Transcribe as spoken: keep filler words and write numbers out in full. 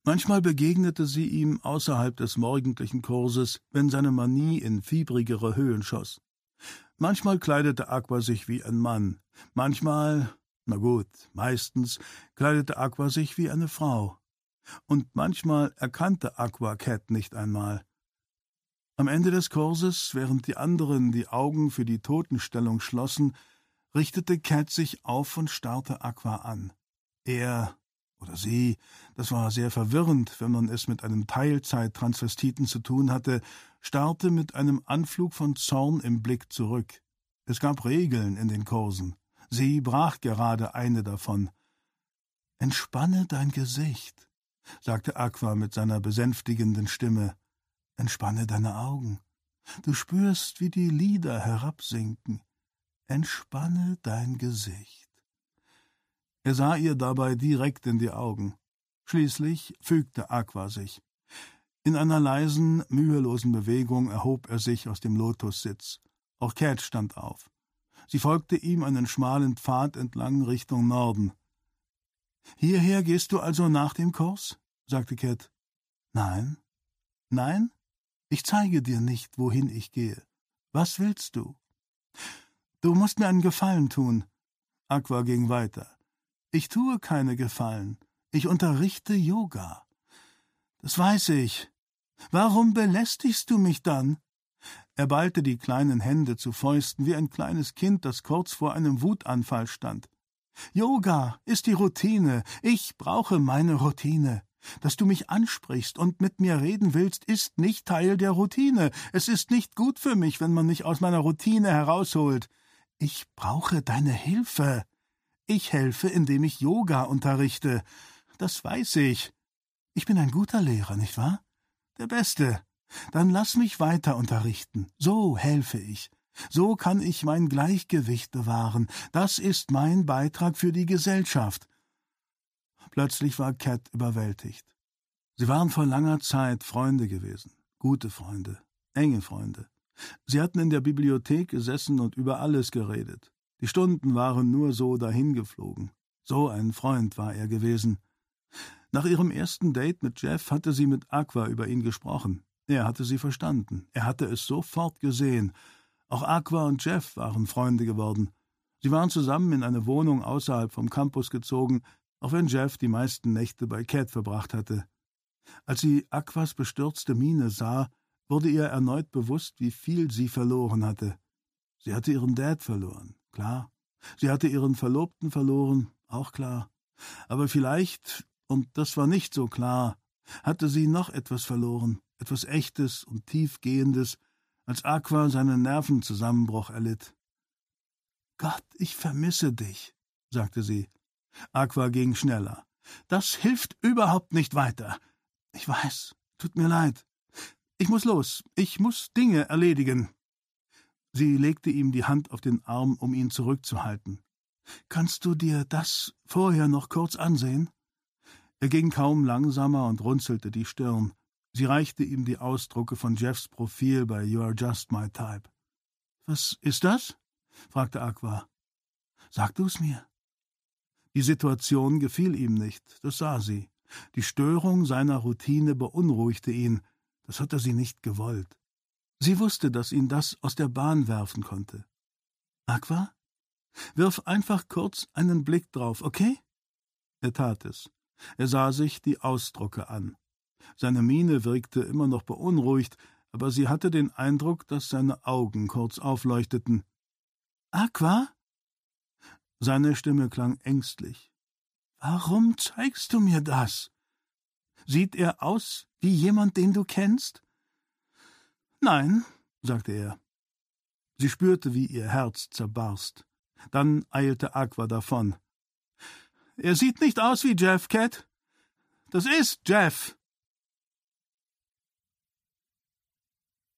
Manchmal begegnete sie ihm außerhalb des morgendlichen Kurses, wenn seine Manie in fiebrigere Höhen schoss. Manchmal kleidete Aqua sich wie ein Mann, manchmal, na gut, meistens kleidete Aqua sich wie eine Frau. Und manchmal erkannte Aqua Cat nicht einmal. Am Ende des Kurses, während die anderen die Augen für die Totenstellung schlossen, richtete Cat sich auf und starrte Aqua an. Er oder sie, das war sehr verwirrend, wenn man es mit einem Teilzeit-Transvestiten zu tun hatte, starrte mit einem Anflug von Zorn im Blick zurück. Es gab Regeln in den Kursen. Sie brach gerade eine davon. »Entspanne dein Gesicht«, sagte Aqua mit seiner besänftigenden Stimme. »Entspanne deine Augen. Du spürst, wie die Lider herabsinken. Entspanne dein Gesicht.« Er sah ihr dabei direkt in die Augen. Schließlich fügte Aqua sich. In einer leisen, mühelosen Bewegung erhob er sich aus dem Lotussitz. Auch Cat stand auf. Sie folgte ihm einen schmalen Pfad entlang Richtung Norden. »Hierher gehst du also nach dem Kurs?« sagte Cat. »Nein.« »Nein? Ich zeige dir nicht, wohin ich gehe. Was willst du?« »Du musst mir einen Gefallen tun.« Aqua ging weiter. »Ich tue keine Gefallen. Ich unterrichte Yoga.« »Das weiß ich. Warum belästigst du mich dann?« Er ballte die kleinen Hände zu Fäusten wie ein kleines Kind, das kurz vor einem Wutanfall stand. »Yoga ist die Routine. Ich brauche meine Routine. Dass du mich ansprichst und mit mir reden willst, ist nicht Teil der Routine. Es ist nicht gut für mich, wenn man mich aus meiner Routine herausholt. Ich brauche deine Hilfe. Ich helfe, indem ich Yoga unterrichte. Das weiß ich. Ich bin ein guter Lehrer, nicht wahr? Der Beste. Dann lass mich weiter unterrichten. So helfe ich. So kann ich mein Gleichgewicht bewahren. Das ist mein Beitrag für die Gesellschaft.« Plötzlich war Cat überwältigt. Sie waren vor langer Zeit Freunde gewesen. Gute Freunde. Enge Freunde. Sie hatten in der Bibliothek gesessen und über alles geredet. Die Stunden waren nur so dahingeflogen. So ein Freund war er gewesen. Nach ihrem ersten Date mit Jeff hatte sie mit Aqua über ihn gesprochen. Er hatte sie verstanden. Er hatte es sofort gesehen. Auch Aqua und Jeff waren Freunde geworden. Sie waren zusammen in eine Wohnung außerhalb vom Campus gezogen, auch wenn Jeff die meisten Nächte bei Cat verbracht hatte. Als sie Aquas bestürzte Miene sah, wurde ihr erneut bewusst, wie viel sie verloren hatte. Sie hatte ihren Dad verloren, klar. Sie hatte ihren Verlobten verloren, auch klar. Aber vielleicht, und das war nicht so klar, hatte sie noch etwas verloren, etwas Echtes und Tiefgehendes, als Aqua seinen Nervenzusammenbruch erlitt. »Gott, ich vermisse dich«, sagte sie. Aqua ging schneller. »Das hilft überhaupt nicht weiter. Ich weiß, tut mir leid. Ich muss los, ich muss Dinge erledigen.« Sie legte ihm die Hand auf den Arm, um ihn zurückzuhalten. »Kannst du dir das vorher noch kurz ansehen?« Er ging kaum langsamer und runzelte die Stirn. Sie reichte ihm die Ausdrucke von Jeffs Profil bei You Are Just My Type. »Was ist das?« fragte Aqua. »Sag du's mir.« Die Situation gefiel ihm nicht, das sah sie. Die Störung seiner Routine beunruhigte ihn, das hatte sie nicht gewollt. Sie wusste, dass ihn das aus der Bahn werfen konnte. »Aqua? Wirf einfach kurz einen Blick drauf, okay?« Er tat es. Er sah sich die Ausdrucke an. Seine Miene wirkte immer noch beunruhigt, aber sie hatte den Eindruck, dass seine Augen kurz aufleuchteten. »Aqua?« Seine Stimme klang ängstlich. »Warum zeigst du mir das? Sieht er aus wie jemand, den du kennst?« »Nein«, sagte er. Sie spürte, wie ihr Herz zerbarst. Dann eilte Aqua davon. »Er sieht nicht aus wie Jeff, Cat. Das ist Jeff.«